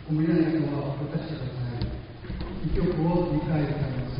思いやりとは渡してください。一曲を理解いただきます。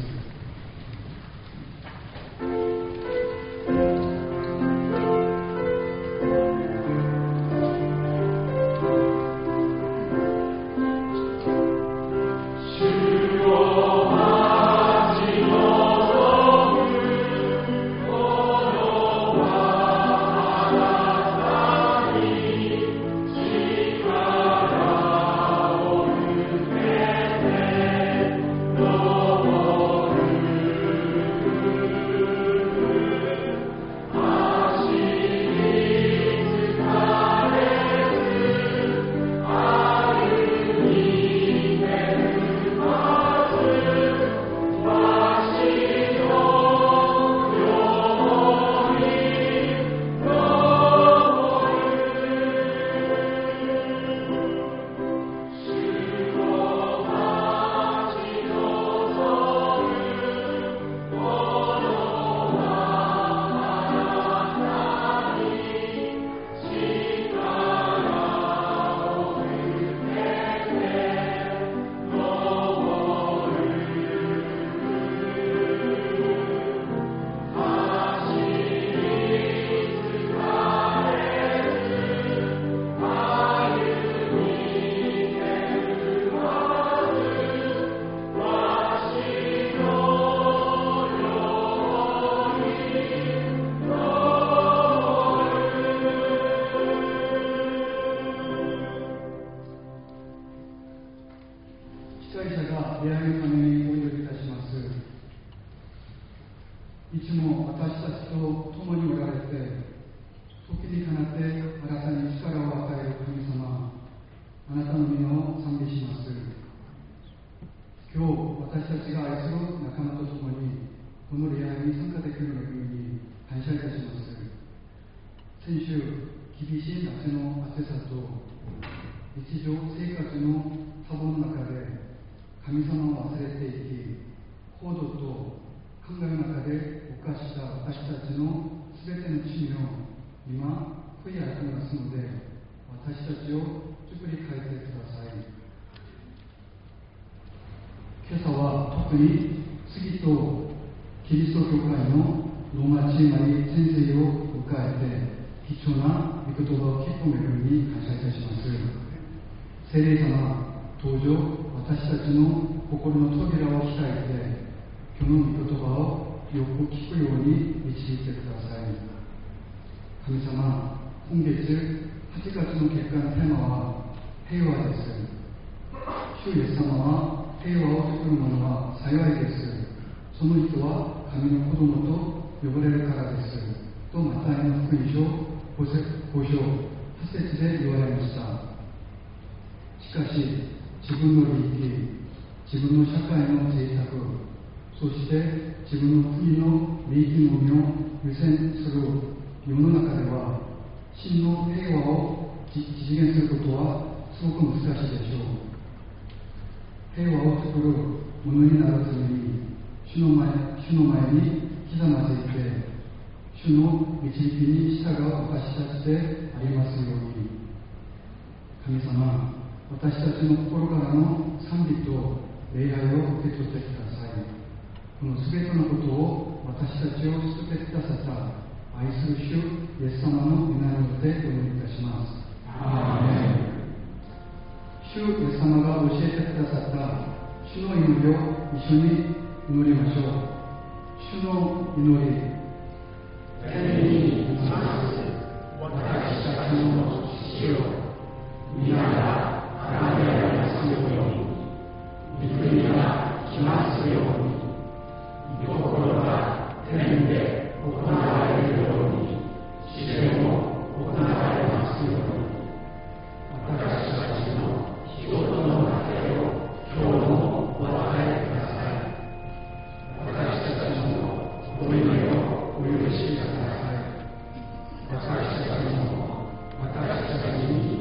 私たちに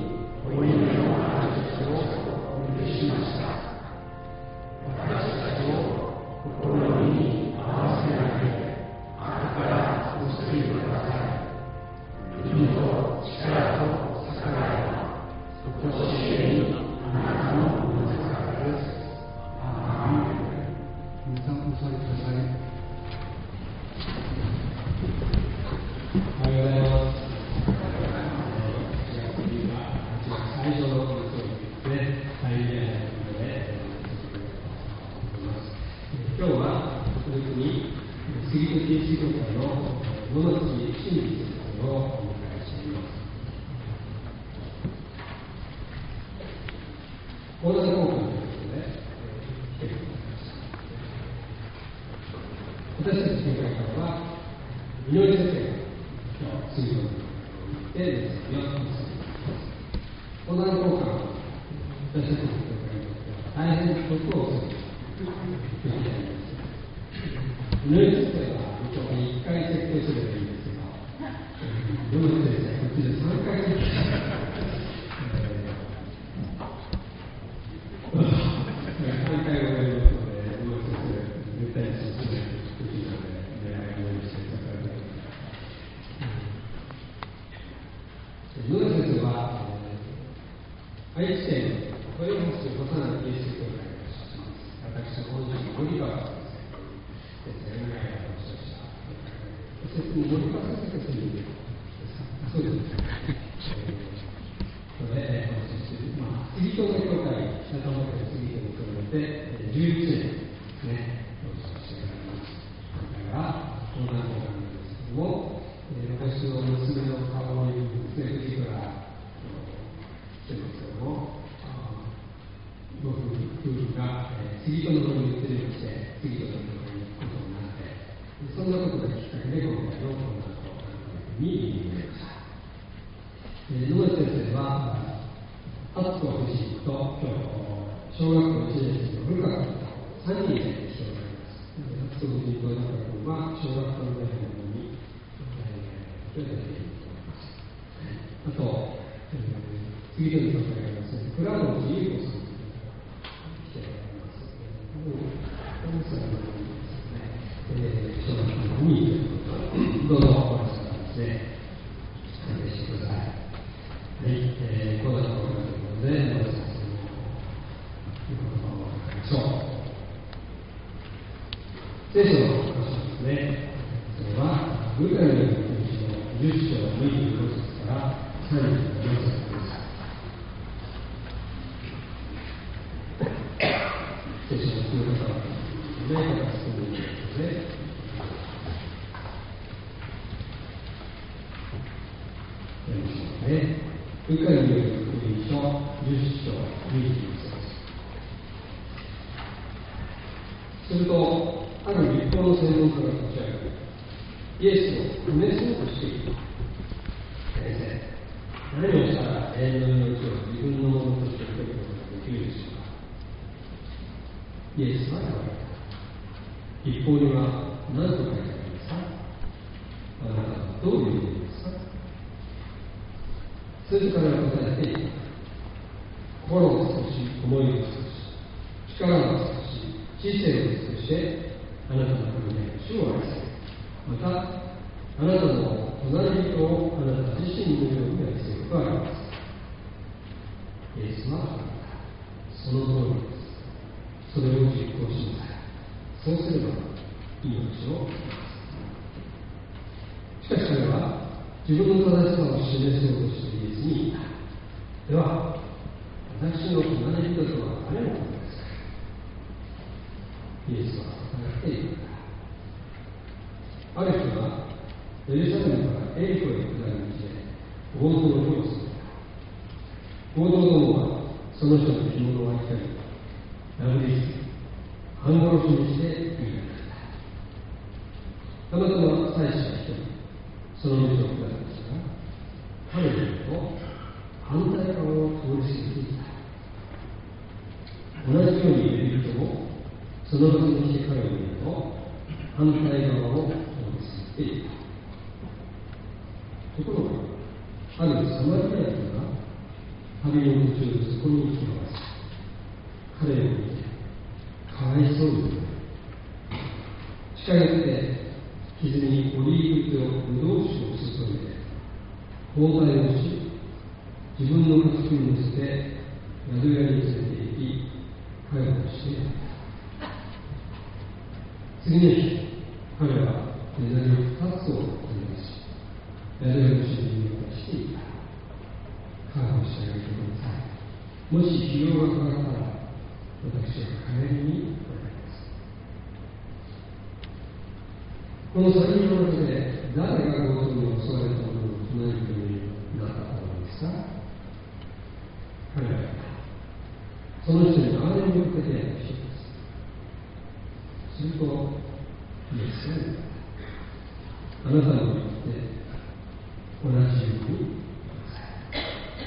杉戸禁止協会の野町真理先生をお迎えしています。講談交換ということで、来てくださいました。私たち協会からは、井上先生が今日、杉戸に行ってメッセージをお伝えします。講談交換は、私たちの協会にとっては大変得をするべきであります。井上先生は、1回設計すればいいんですけど、井上先生はこっちで3回設計する。3回をやりますので、井上先生、絶対にそうしないといけないので、狙いを用意してください。井上先生は、愛知県豊橋市幼い芸術協会を出します。私、本日、森川先生、長い間おっしゃいました。そして、森川先生というそうです。それで、杉戸の協会、北玉家の杉戸に比べて、11年ですね、おっしゃっていただきます。だから、講談交換なんですけども、私の娘の顔を見る藤倉先生のご夫婦が杉戸の方に移りまして、杉戸の方に行くことになって、そんなことがきっかけで今回の講談交換に入りました。野町先生は、初子夫人と今日、小学校1年生の古川君と3人で来ておられます。初子夫人と古川君は小学校の大学に出ていると思います。あと、次の教会がありますね、倉本優子さんという方が来ておられます。この人は小学校の2位ということで、どうぞお話しくださいね。お願いしてください。はい、講談交換ということで、野田先生の言葉を伺いましょう。聖書の箇所ですね。それは、ルカの福音書の10章25節から34節です。聖書の作る方は、目から作るということで、やりましょうね。ルカによる福音書10章21節。すると、ある立法の専門家が立ち上がり、イエスを試そうとしていた。先生、何をしたら永遠の命を自分のものとして受けることができるでしょうか。イエスは言われた。立法には何と書いてありますか。あなたはどういう意味ですか。自ら答えていた。心を尽くし、思いを尽くし、力を尽くし、知性を尽くして、あなたの国で主を愛せ。また、あなたの隣人をあなた自身のように愛せることがあります。イエスは言われた。その通りです。それを実行しなさい。そうすれば、命を得ます。しかし彼は、自分の正しさを示そうとしてイエスに言った。では、私の隣人とは誰のことですか。イエスは答えて言った。ある人がエルサレムからエリコへ下る道で強盗の手をする。強盗どもはその人の着物を預かり、殴りつけ、半殺しにして言いたかった。たまたま祭司が一人、その道を下るんですが、彼女と反対側を通り過ぎていた。同じようにレビ人もその場に来て彼を見ると反対側を通り過ぎていた。ところが、あるサマリア人が旅の途中でそこに行き合わせ、彼を見て、かわいそうになる。近寄って傷にオリーブとブドウ酒を注いで、包帯をし、自分の家族に乗せて宿屋に連れて行き、介護してやった。次の日、彼はメダル2つを取り出し、宿屋の主人に渡していた。介護してあげてください。もし費用がかかったら、私は帰りに来られます。 この3人の中で誰が強盗に襲われたものの隣になったのですか？彼らはその人に長年に向けてやってきます。するとイエスが言った。あなたの言って同じようにください。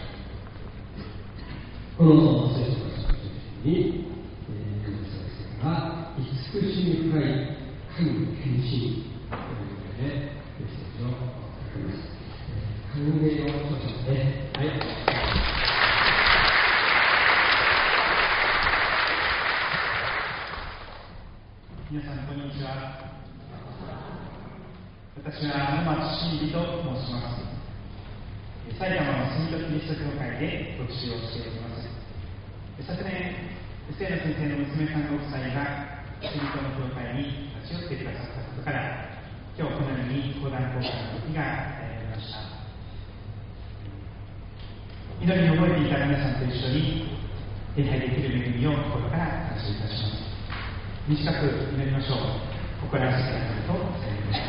この聖書の説明に先生が慈しみ深い神の献身ということでメッセージを書きます。歓迎をしましょうね。はい。 皆さんこんにちは。私は野町真理と申します。埼玉の住戸キリスト教会で牧師をしております。昨年、清野先生の娘さんご夫妻が住戸の教会に立ち寄ってくださったことから、今日このように講談交換の時がありました。祈りに覚えていた皆さんと一緒に手に入できる恵みを心から感謝いたします。短く祈りましょう。心らしくなるとされました。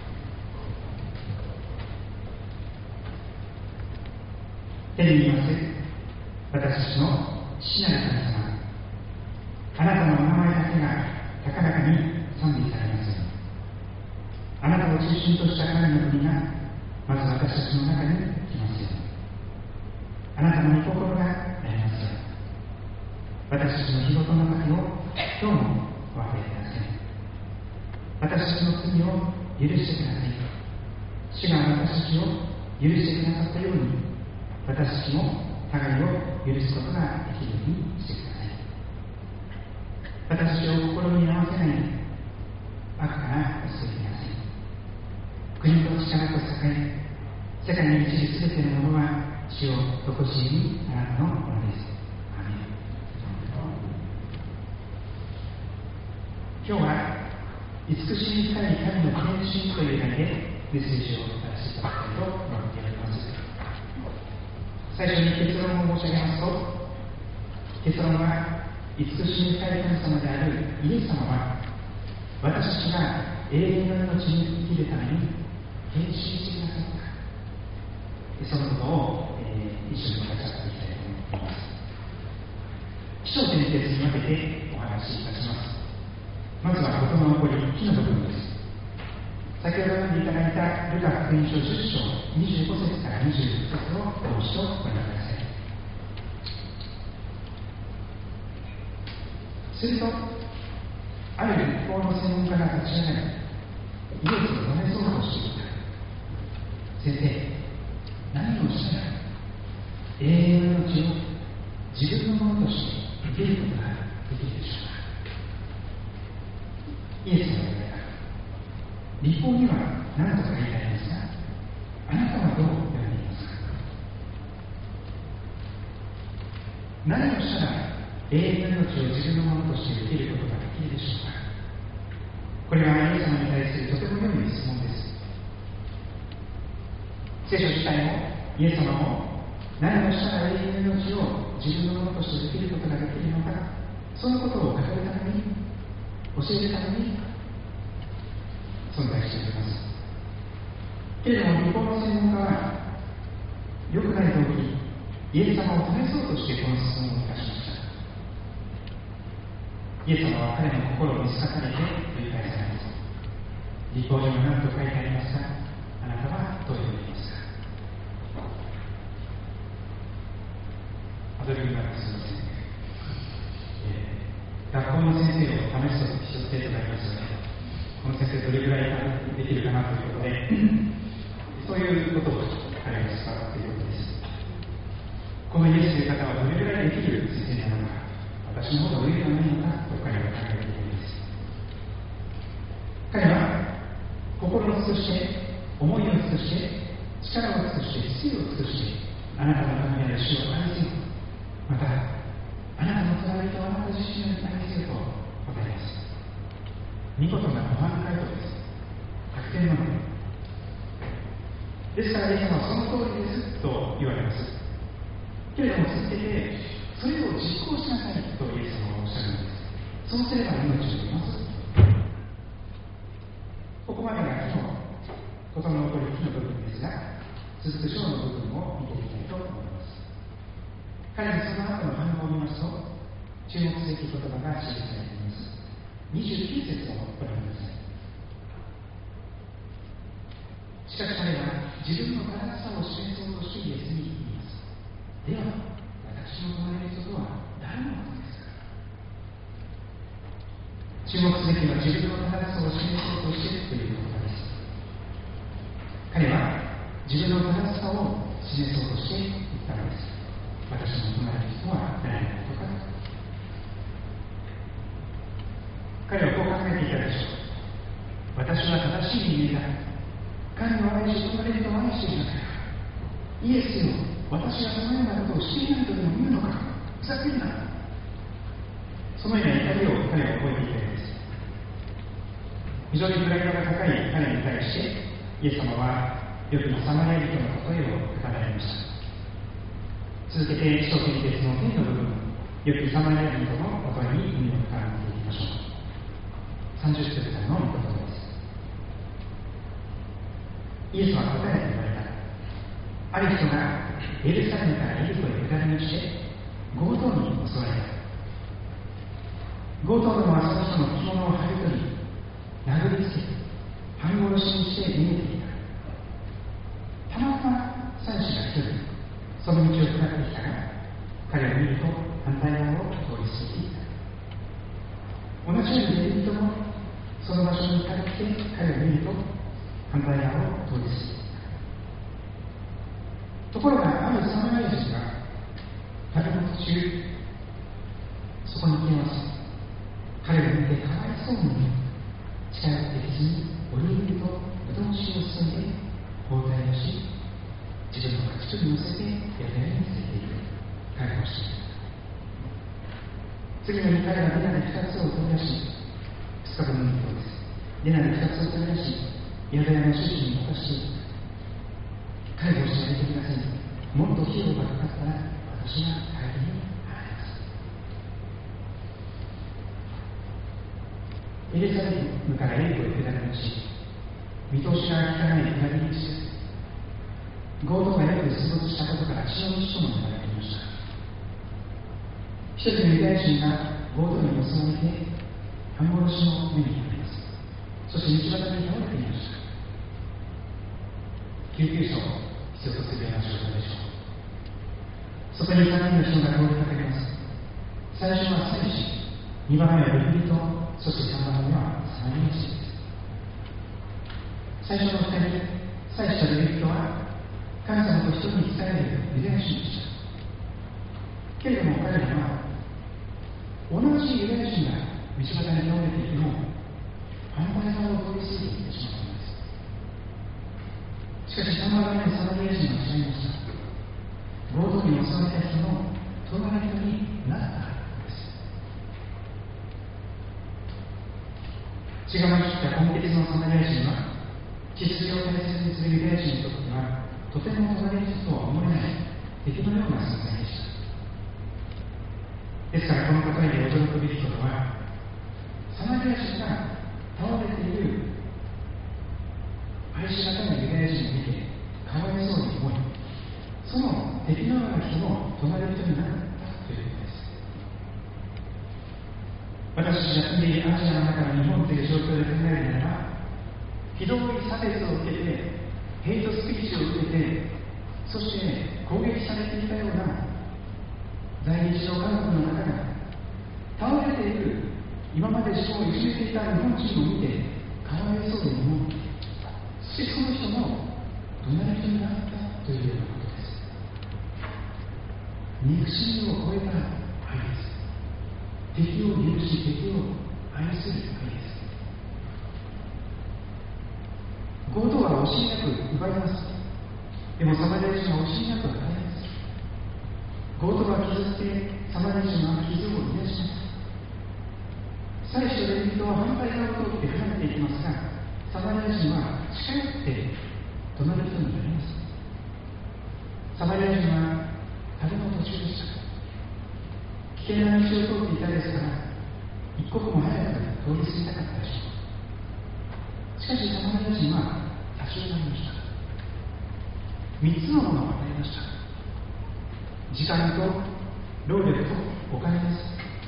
天にいます私たちの父なる神様、あなたのお名前だけが高らかに賛美されます。あなたを中心とした神の国がまず私たちの中に来ますよ。あなたの御心がありますよ。私たちの日ごとの糧を今日もお与えください。私たちの罪を許してください。主が私たちを許してくださったように、私たちも互いを許すことができるようにしてください。私たちを心に合わせないで悪から救いなさい。国と力と栄、世界に満ちるすべてのものは主を常しえにあなたのものです。アーメン。今日は慈しみ深い神の献身という題でメッセージをさせていただきたいと思っております。最初に結論を申し上げますと、結論は慈しみ深い神様であるイエス様は、私たちが永遠の命に生きるために献身してくださった。そのことを、一緒に語っていきたいと思います。起承転結に分けてお話しいたします。まずは事の起こり、木の部分です。先ほど読んでいただいたルカ福音書10章25節から26節をもう一度ご覧ください。すると、ある立法の専門家が立ち上がり、イエスを止めそうとしていた。先生、何をしたら永遠の命を自分のものとして受けることができるでしょうか。イエスは言われた。立法には何と書いてありますが、あなたはどう読んでいますか。何をしたら永遠の命を自分のものとして受けることができるでしょうか。これはイエス様に対するとても良い質問です。聖書自体もイエス様も何をしたら永遠の命を自分のものとして受けることができるのか、そのことを語るために、教えるために存在しております。けれども、日本の専門家は、良くない動機、イエス様を試そうとしてこの質問をいたしました。イエス様は彼の心を見透かされて繰り返されます。立法には何と書いてありますか。あなたはどう読んでいますか。アドリブなんです。すみません。学校の先生を試すと生徒がいますよね。この先生どれぐらいできるかなということで、そういうことを彼が使うということです。このイエスという方はどれぐらいできる先生なのか、私の方が上ではないのかと彼は考えているんです。彼は心を尽くして、思いを尽くして、力を尽くして、知恵を尽くして、あなたの神である主を愛せよ。また、あなたの隣人をあなた自身に愛せよと答えます。見事な模範解答です。100点満点。ですからイエス様はその通りですと言われます。けれども続けて、それを実行しなさいとイエス様はおっしゃるのです。そうすれば命を得ます。ここま事の起こりの部分ですが、続く章の部分を見ていきたいと思います。彼のその後の反応を見ますと、注目すべき言葉が記されています。29節をご覧ください。しかし彼は自分の正しさを示そうとしてイエスに言います。では、私の隣の人とは誰のことですか？注目すべきは自分の正しさを示そうとしてという言葉です。彼は自分の正しさを示そうとして言ったのです。私の隣の人は誰のことか。彼はこう考えていたでしょう。私は正しい人間だ。神を愛し、隣人を愛しているのだから。イエスよ、私がそのようなことをしていないとでも言うのか。ふざけるな。そのような怒りを彼は覚えていたようです。非常にプライドが高い彼に対して、イエス様はよくサマリア人の例えを語られました。続けて、使徒信条の天の部分、よくサマリア人の例えに耳を傾けていきましょう。30節からの御言葉です。イエスは答えて言われた。ある人がエルサレムからエリコへ下りにして強盗に襲われた。強盗どもはその人の着物を剥ぎ取り、殴りつけ、半殺しにして逃げていた。たまたま祭司が一人、その道を下ってきたが、彼を見ると反対側を通り過ぎていた。同じようにレビ人もその場所に帰って彼を見ると反対側を通り過ぎていた。ところがあるサマリア人が旅の途中、そこに来ます。彼を見てかわいそうに近寄ってきずにオリーブとブドウ酒を注いで包帯をし、自分の口に乗せて屋台に連れていく。彼をしていた。次の日、彼はデナリ2つを取り出し、2日分の日報です。デナリ2つを取り出し、宿屋の主人に渡していた。介護してあげてください。もっと費用がかかったら私が帰りに払います。エルサレムからエリコへ下りまし、見通しが利かない裏切りです。強盗がよく出没したことから血の道とも呼ばれていました。一人のユダヤ人が強盗に襲われて半殺しの目に遭います。そして道端に倒れていました。救急車を必要とするような状態でしょう。そこに3人の人が通りかかります。最初は祭司、2番目はレビ人、そして3番目はサマリア人です。最初の2人、祭司とレビ人は神様と人に伝えるユダヤ人でした。けれども彼らは同じユダヤ人が道端に倒れていても反対側を通り過ぎていってしまったのです。しかし3番目のサマリア人は違いました。強盗に襲われた人の隣人になったのです。血が混じった今月のサマリア人は血筋を大切にするユダヤ人にとってはとても隣人とは思えない敵のような存在でした。ですからこの例えで驚くべきことは、サマリア人が倒れている愛しがたいユダヤ人を見てかわいそうに思い、その敵のような人の隣人になったということです。私たちが住んでいるアジアの中の日本という状況で考えるならば、ひどい差別を受けて、ヘイトスピーチを受けて、そして攻撃されていたような在日の家族の中が倒れている今まで人をいじめていた日本人を見てかわいそうに思う。そしてその人の隣人になったというようなことです。憎しみを超えた愛です。敵を許し敵を愛する愛です。強盗は惜しみなく奪います。でもサマリア人は惜しみなく与えます。強盗が傷つけ、サマリア人は傷を癒します。祭司とレビ人は反対側を通って離れていきますが、サマリア人は近寄って隣人になります。サマリア人は旅の途中でした。危険な道を通っていたですから、一刻も早く通り過ぎたかったでしょう。しかしサマリア人は助立ち上がりました。3つのものを与えました。時間と労力とお金です。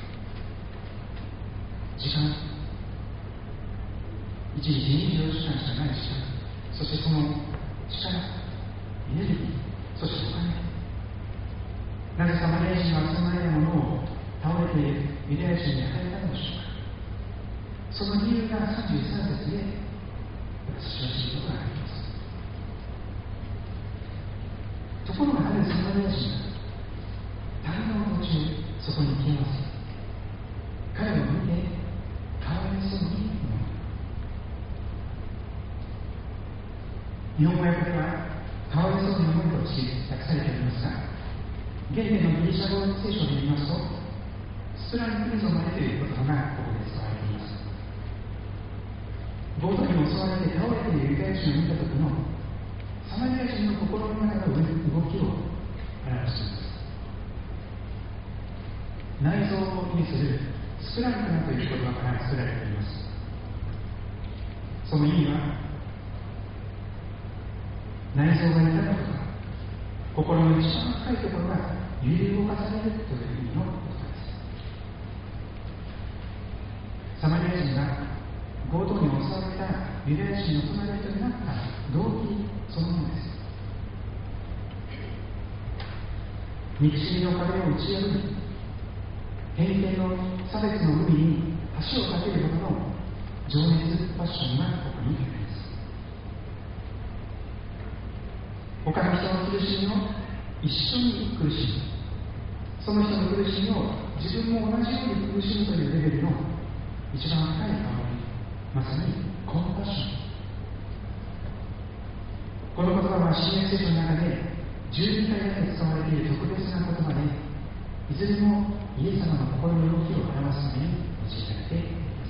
時間、1日24時間しかない時間、そしてその力、エネルギー、そしてお金。なぜサマリア人はそのようなものを倒れているユダヤ人に与えたのでしょうか。その理由が33節で私は知ることがあります。ところがあるサマリア人が旅の途中そこに消えます。彼を見てかわいそうに思う。日本語訳ではかわいそうに思いと訳されておりますが、現代のギリシャ語聖書で見ますと、スプランクリゾマレという言葉がここで使われています。冒頭に襲われて倒れているユダヤ人を見た時のサマリア人の心の中の動きを表しています。内臓を意味するスプランクナという言葉から作られています。その意味は、内臓が痛むとか、心の一番深いところが揺り動かされるという意味のことです。サマリア人が強盗に襲われたユダヤ人の隣人になった動機そのものです。憎しみの壁を打ち破り、偏見の差別の海に橋を架けるほどの情熱パッションがここにあります。他の人の苦しみを一緒に苦しむ、その人の苦しみを自分も同じように苦しむというレベルの一番深い香り、まさにコンパッション。この言葉は新約聖書の中で12回だけ使われている特別な言葉で、いずれもイエス様の心の動きを表すために用いられています。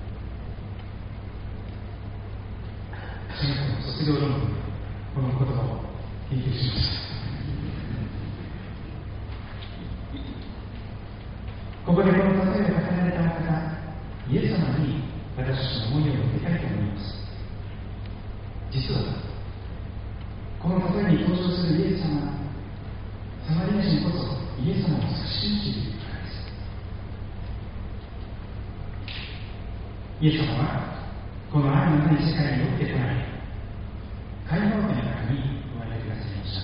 中学の卒業論文でこの言葉を研究しました。ここでこの例えを語られた方、イエス様に私たちの思いを向けたいと思います。実はこの例えに登場するイエス様、サマリア人こそイエス様を信じているからです。イエス様はこの愛のない世界に起きてこられ、開放の中に生まれてくださいました。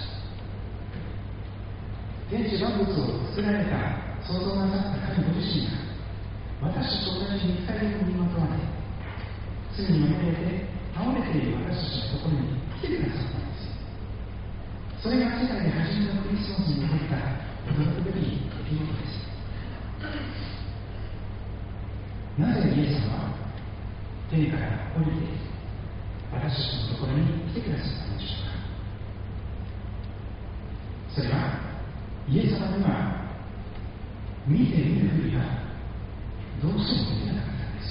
天地万物を作られた創造なさった神ご自身が私と同じ肉体に身にまとわれ、罪にまみれて倒れている私たちのところに来てくださったんです。それが世界で初めのクリスマスに起こった驚くべき出来事です。なぜイエス様は天から降りて私たちのところに来てくださったのでしょうか。それはイエス様には見て見ぬふりがどうしてもできなかったんです。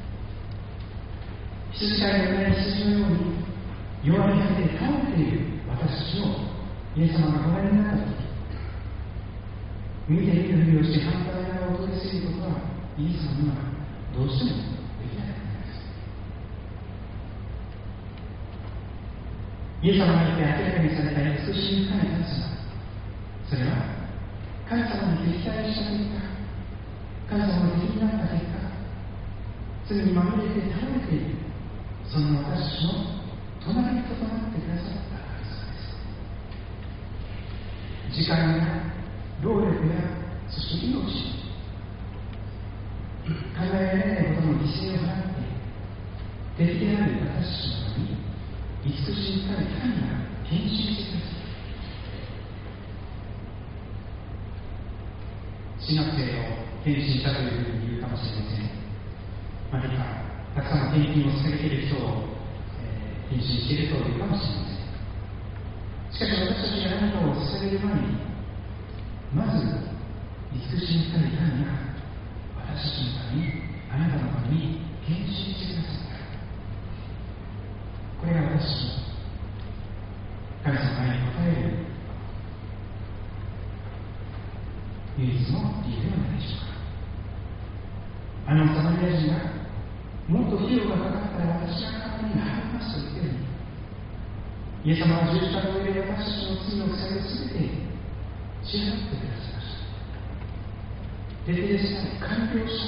羊飼いのいない羊のように弱り果てて倒れている私たちをイエス様がご覧になったとき、見て見ぬふりをして反対側を通り過ぎることはイエス様にはどうしてもできなかったんです。イエス様がいて明らかにされた美しい深い神様、それは神様に敵対した結果、神様の敵になった結果、罪にまみれて倒れているそんな私たちの隣人となってくださった神様です。時間や労力やそして命、考えられないほどの犠牲を払って敵である私たちのために慈しみ深い神が献身してくださった。神学生を献身したというふうに言うかもしれません。何かたくさんの献金を捧げている人を、献身しているというかもしれません。しかし私たちが何かを捧げる前に、まず慈しみ深い神が私たちのために、あなたのために献身してくださった。これが私たちの神様に応える唯一の理由ではないでしょうか。あのサマリア人がもっと費用がかかったら私が代わりに払いますと言ってるのに、 イエス様は十字架の上で私たちの罪の負債をすべて支払ってくださいました。徹底したい、完了した、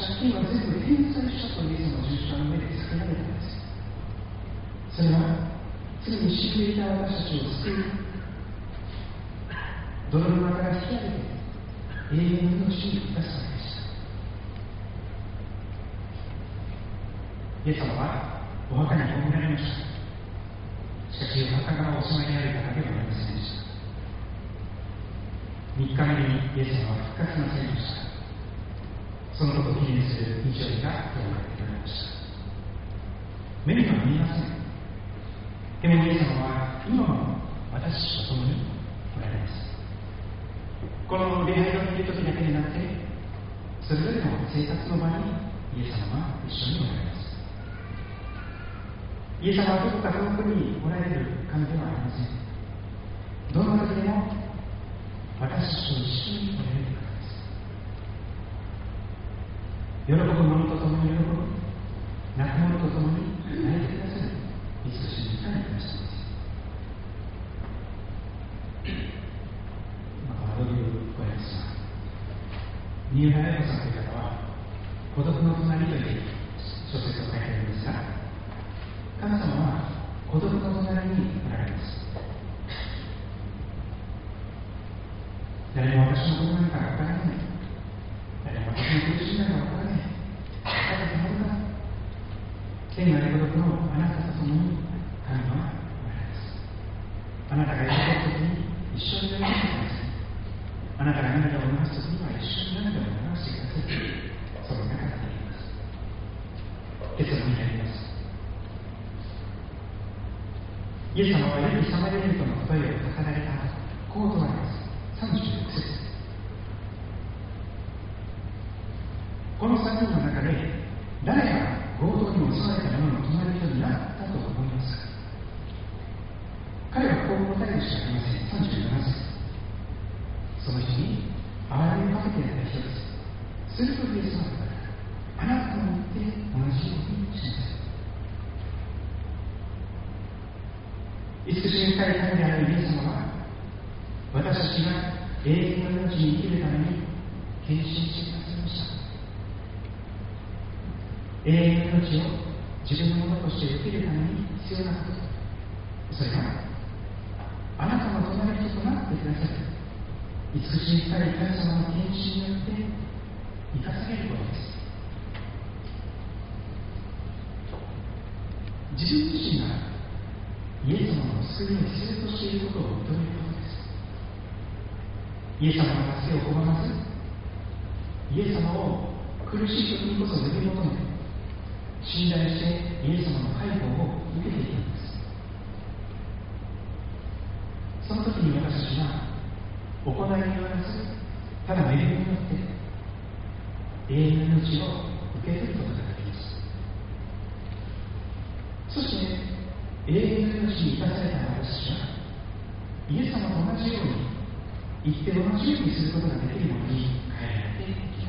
借金は全部返済したとイエス様は十字架の上で叫ばれたんです。それは罪に死んでいた私たちを救い、泥の中から引き上げて永遠の命に出すわけでした。イエス様はお墓に葬られました。しかしお墓がおしまいにあるからではありませんでした。3日目にイエス様は復活なさいました。そのことを記念する日曜日が今日からられました。目には見えません。でもイエス様は今も私たちと共におられます。この礼拝を見るときだけでなくて、それぞれの生活の場にイエス様は一緒におられます。イエス様はどこか遠くにおられる神ではありません。どの時でも私たちと一緒におられる方です。喜ぶ者と共に喜ぶ、泣く者と共に泣いてくださる、いつしに神に感謝です。どういう声ですか。三浦綾子さんという方は孤独の隣という小説を書いているんですが、神様は孤独の隣におられます。誰も私のことなんかわからない、誰も私の苦しみなんかわからない、あなた様が天が孤独のあなたと共に神はおられます。あなたがいる時に一緒になります。あなたが涙を流すときには一緒に涙を流してください。その中で言います。結論になります。イエス様は良いサマリア人の答えを語られた後、こう問われます。36節。この3人の中で誰が強盗に襲われた者の隣人になったと思いますか。彼はこう答えるしかありません。37節。その人に憐れみをかけてやった人です。するとイエスはあなたも言って同じようにしなさい。慈しみ深い神であるイエス様は、私たちが永遠の命に生きるために献身してくださいました。永遠の命を自分のものとして生きるために必要なこと、それはあなたの隣人となってください。慈しみ深い神様の献身によって生かされることです。自分自身がイエス様の救いを必要としていることを認めることです。イエス様の助けを拒まず、イエス様を苦しい時にこそ呼び求め、信頼してイエス様の介護を受けているのです。その時に私たちは行いによらず、ただ恵みによって永遠の命を受け取ることができます。そして永遠の命に生かされた私たちは、イエス様と同じように言って同じようにすることができるものに変えられていきます。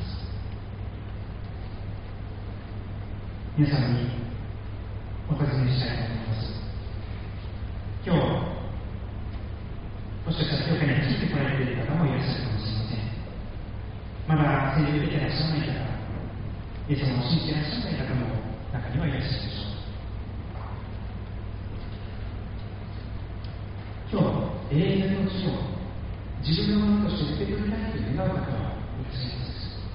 皆さんにお尋ねしたいと思います。今日もしかしたら教会についてこられている方もいらっしゃるかもしれません。まだ洗礼を受けていらっしゃらない方、イエス様を信じていらっしゃらない方も中にはいらっしゃるでしょう。今日、永遠の命を自分のものとして受け取りたいと願う方はいらっしゃい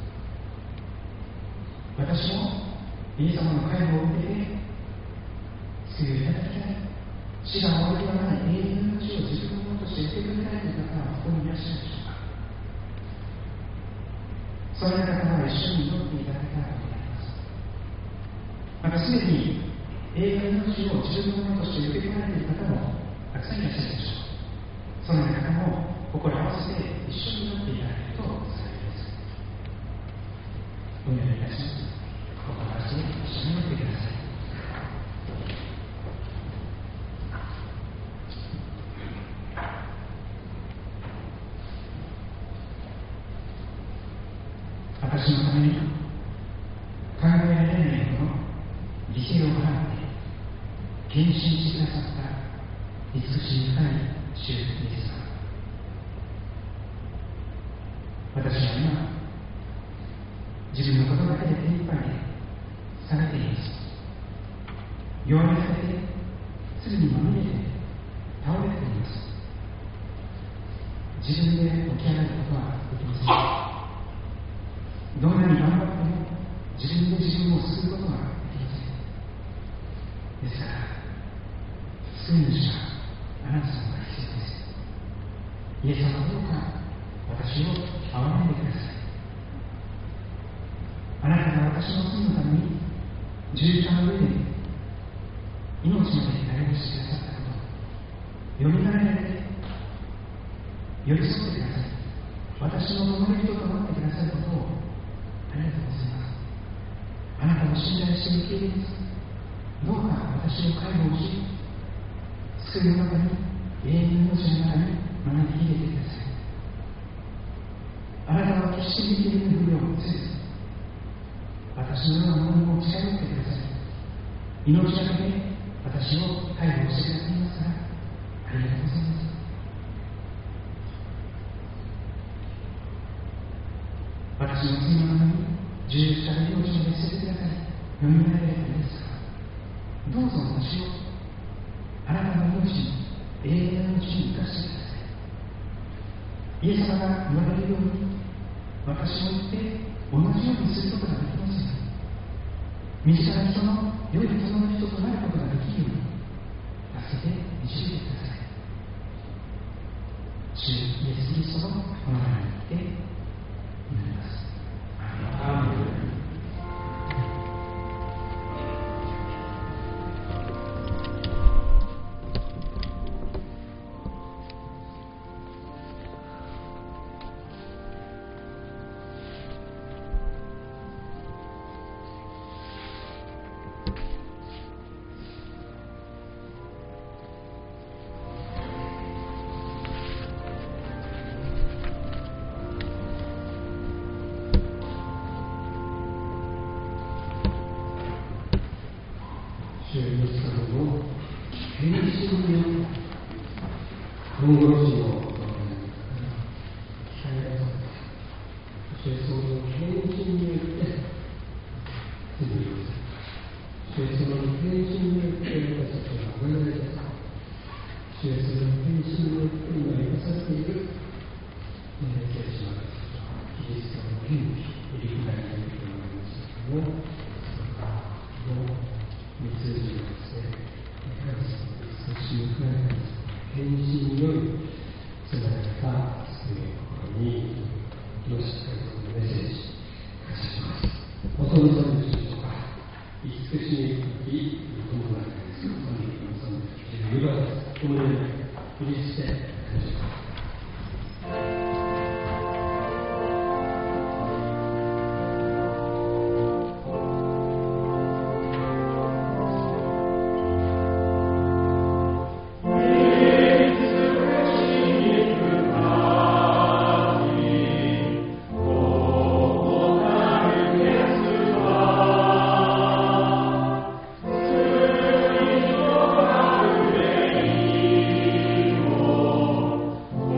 ます。私もイエス様の介護を受けて救いをいただきたい。死が終わりはない永遠の命を自分のものとして受け取りたいという方はここにいらっしゃるでしょうか。そのような方は一緒に祈っていただけたらと思います。またすでに永遠の命を自分のものとして受け取られている方もたくさんいらっしゃるでしょう。そのような方も心を合わせて一緒に祈っていただけると伝えます。お願いいたします。心を合わせて一緒に祈ってください。私のために考えられないほど犠牲を払って献身してくださった慈しみ深い主イエス様、私は今自分のことだけで手いっぱいでされています。弱めされて罪にまみれて倒れています。自分で起き上がることはできません。どんなに頑張っても自分で自分を救うことはできません。ですから救い主はあなた様が必要です。イエス様、どうか私を憐れんでください。あなたが私の罪のために十字架の上で命まで投げ出してくださったこと、よみがえられて寄り添ってください。私の守り人となってくださることをありがとうございます。あなたを信頼して受け入れます。どうか私を介護し、救いの中に、永遠の命の中に招き入れてください。あなたは決して見ているふりをせず、私のようなものにも近寄ってください。命がけで私を介護してくださいますから、ありがとうございます。私の罪のために十字架で命を見せてください。よみがえられたのですから、どうぞ私をあなたの命に、永遠の命に生かしてください。イエス様が言われるように、私も言って同じようにすることができません。身近な人の良い人の人となることができるように助けて導いてください。主イエス・キリストのお名前によって祈ります。アーメン。 主イエス様の変身によって本殺しのそしてその変身によって罪を許す。そしてその変身によって私たちは覚えられた。そしてその変身によって今生かされている聖書はキリストの権利、入り下りによってもらいましたけども、三つ字のですね、少し向かい変身によりつながれた救いの心にしっかりとメッセージ感謝します。お父さんの主とか慈しみ深き友の中です。12番です。共に振りして感謝します。 「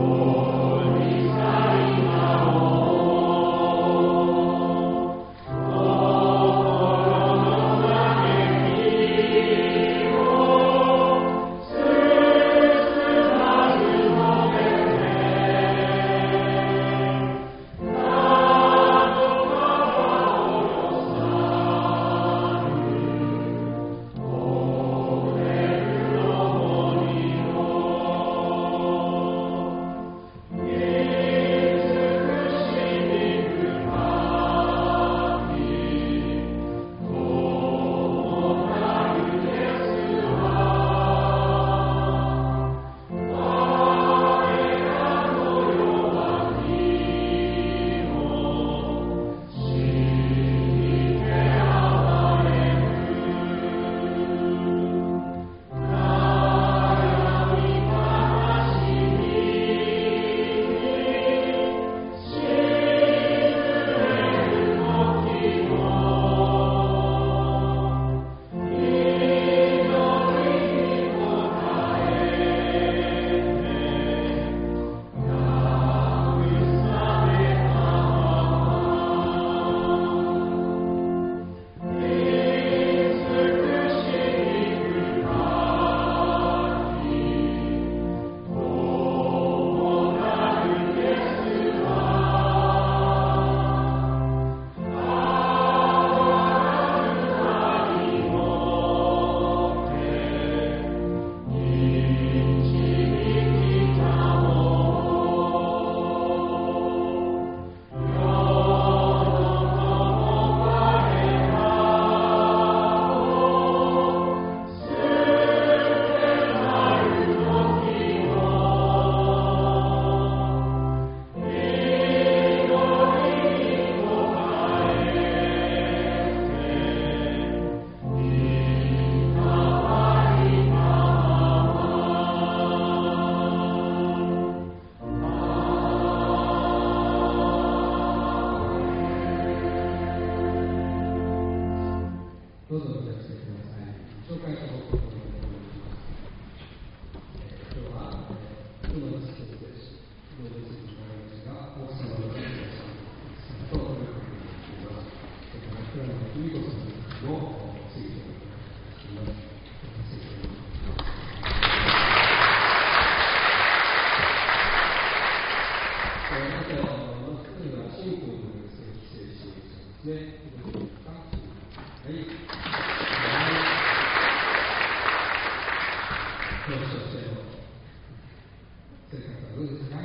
教師としての生活はどうですか？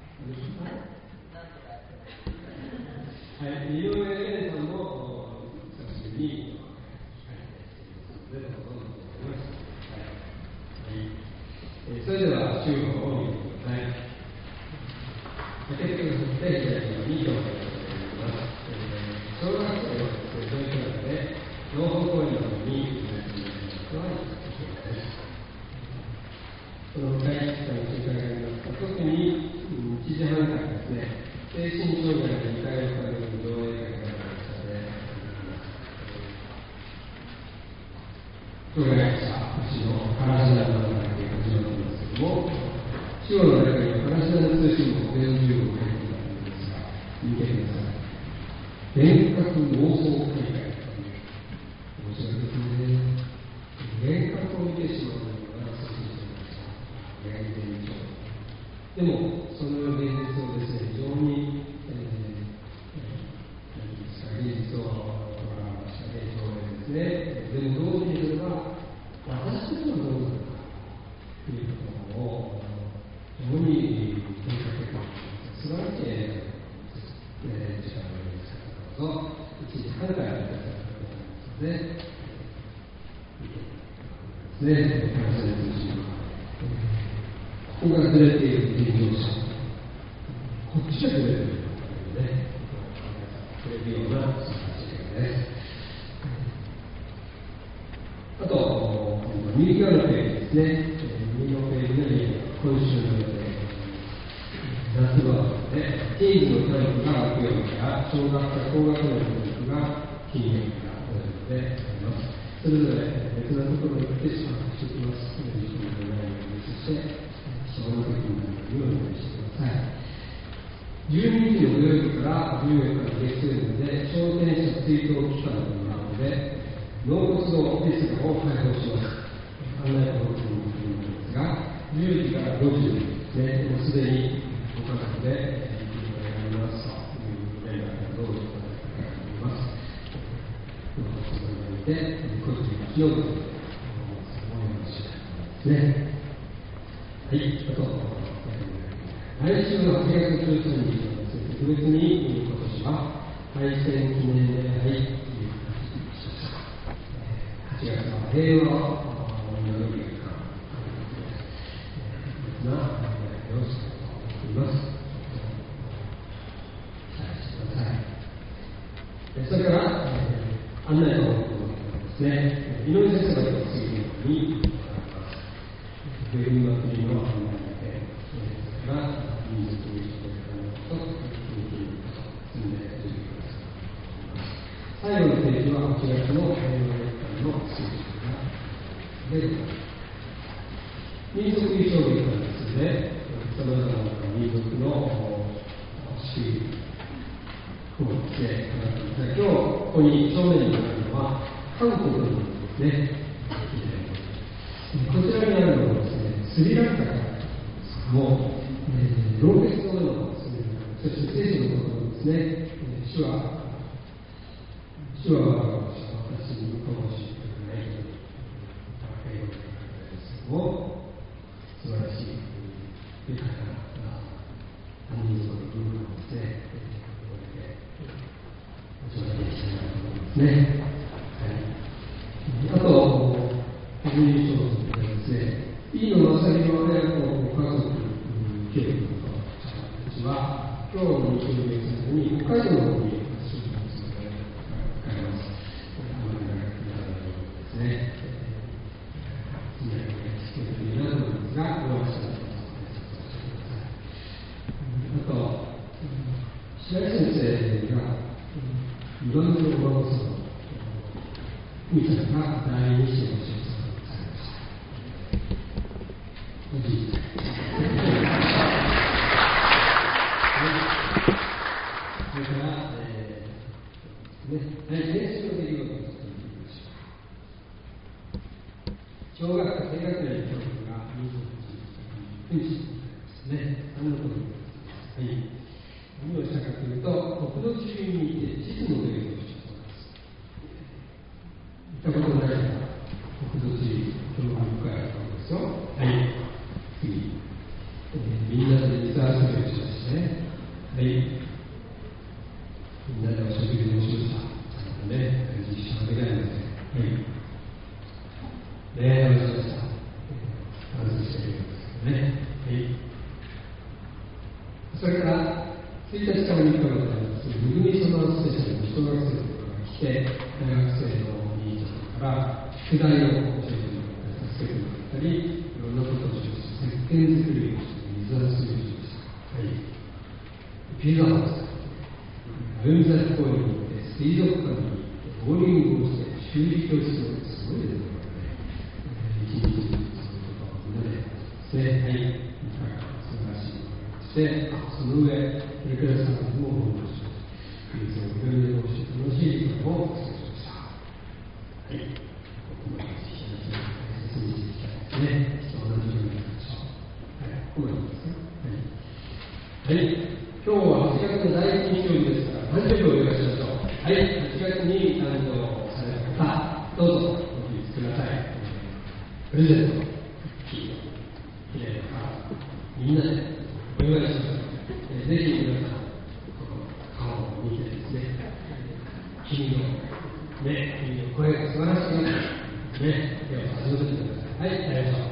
はい、井上玲さんの作品にそれでは中国を見てください。結局そして左側に表現されています。小学生はそういう中で農法公園のようにその深い期間の紹介がありますが、特に1時半からですね、精神障害の理解をされる上映会がありましたので、障害者たちの話し合いの中で始まっていますけれども、資料の中には話し合いの通信も40を書いていたんですが、見てください。幻覚妄想大会という、面白いですね。幻覚を見てしまうのが推進していました。でも、その現実をですね、非常に、現実をした現象ですね。でも同時にそれは、私たちはどうなのかということを、非常に問いかけています。素晴らしい時間ですから、どうぞ、1時半からやってくださいので、ここがずれている健常者、こっちがずれているので、ずれるような形です。あと、右側のページですね。右のページの今週の予定、夏場で、ティーンズのキャンプが木曜日から、小学科高学年のキャンプが金曜日からということであります。それぞれ別なところに行って宿泊してきます。そして、その時になるようにお願いしてください。12日の土曜日から14日の月曜日で、昇天者追悼期間となるので、納骨堂リストを開放します。案内の方法になりますが、10時から5時で、もうすでにご家族で行っておられますという連絡がどうぞいただきたいと思います。で、こっちに気をつけて思いますね。はい、あと、来週の8月13日は特別に今年は敗戦記念礼拝という形で8月は平和を祈る月間な礼拝をしたいと思います。期待してください。それから案内のですね、井上先生が次のようにベルマ国の案内で、が民族にしていたのと進んでいる最後のページは8月の平和月間の数字が出ています。民族衣装月間ですので、さまざまな民族の祝福をですね、今日ここに正面にあるのは韓国のですね、こちらにあるのはですね、スリランカからも老血のようなスリランカ、そして聖書のことですね、主は私にこのしくないという英語で書かれていますけども、素晴らしい豊かな民族の文化をですね、お紹介したいなと思いますね。あと、確認書ですね、飯野正弘の親子ご家族教育の方たちは、今日の日曜日に北海道の方に出発するので、使います。ですね。次は聞けるといいなと思いますが、お待ちしております。あと、白井先生が、2番目のお孫さんみたいな第二子を出産されました。おじいちゃん。それから、年収の出来事を作ってみましょう。小学生低学年の教育が28日ですね。何のことですか。はい。何をしたかというと、国土地理院にて地図の勉強をしたそうです。行ったことないから、国土地理、興味深いところですよ。はい。 次、みんなで水遊びをしましてね。はい。みんなでお食事をしました。ちゃんとね、実施はできないので。はい。恋愛をしました。話しているんですけどね。はい。それから、1日から3日まであります、めぐみサマースペシャルの小学生の方が来て、大学生のお兄ちゃんから宿題を教えてもらったり、助けてもらったり、いろんなことをしました。石鹸作りをして、水遊びをしました。はい。ピザを作って、歩み崎公園に行って、水族館に行って、ボーリングをして、修理教室をすごいですね。一日にそのことをみんなでですね、はい。素晴らしいことをして、その上、エクレスさんも訪問しました。クリスをいろいろして楽しい時間を過ごしました。はい。ここまで引き出しを大切にしていきたいですね。同じようにやりましょう。はい。ここまでですね。はい。はい。今日は8月の第1日曜日ですから、誕生日をお祝いしましょう。はい。8月に誕生された方、どうぞお聞きください。プレゼント、きれいなカード、みんなでお祝いしましょう。ぜひ皆さん、この顔を見てですね、君の声が素晴らしいよね。では、始めてください。はい、やりましょう。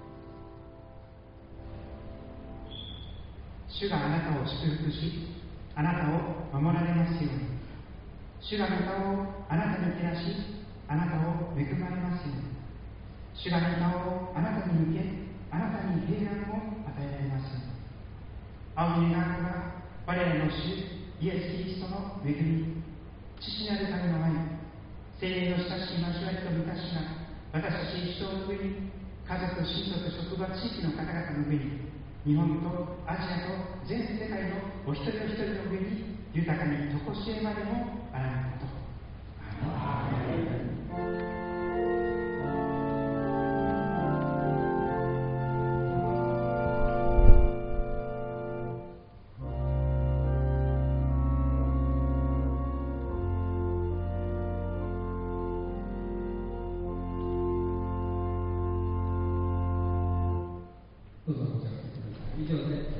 主があなたを祝福し、 あなたを守られますように。主が御顔をあなたに照らし、あなたを恵まれますように。主が御顔をあなたに向け、あなたに平安を与えられますように。仰ぎ願うは我らの主イエス・キリストの恵み、父なる神の愛、聖霊の親しい交わりと満たしが、私たち一生の上に、家族、親族、職場、地域の方々の上に、日本とアジアと全世界のお一人お一人の上に、豊かに常しえまでもあらぬこと。アーメン。 どうぞお茶してください。以上で